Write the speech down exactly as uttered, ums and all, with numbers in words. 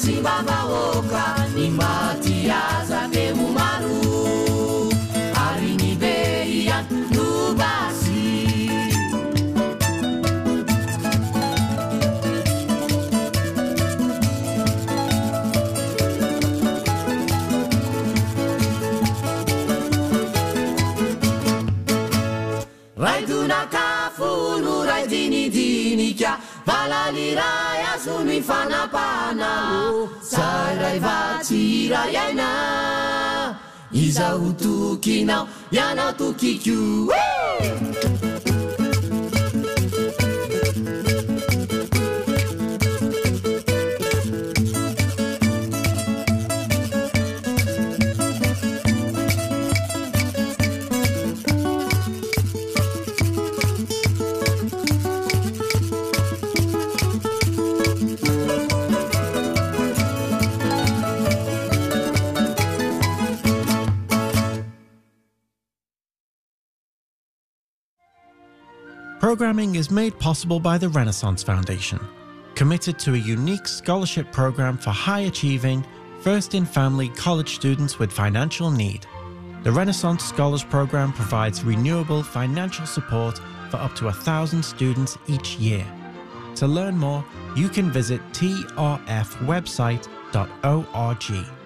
simbavahoaka ny matiazake ho maro ary ny be ihany no basy raidonakafo no raidinidinika valaliray azo ny fanapana tsairay vatsy iray aina izaho tokinao ianao tokiko Programming is made possible by the Renaissance Foundation, committed to a unique scholarship program for high-achieving, first-in-family college students with financial need. The Renaissance Scholars Program provides renewable financial support for up to a thousand students each year. To learn more, you can visit t r f website dot org.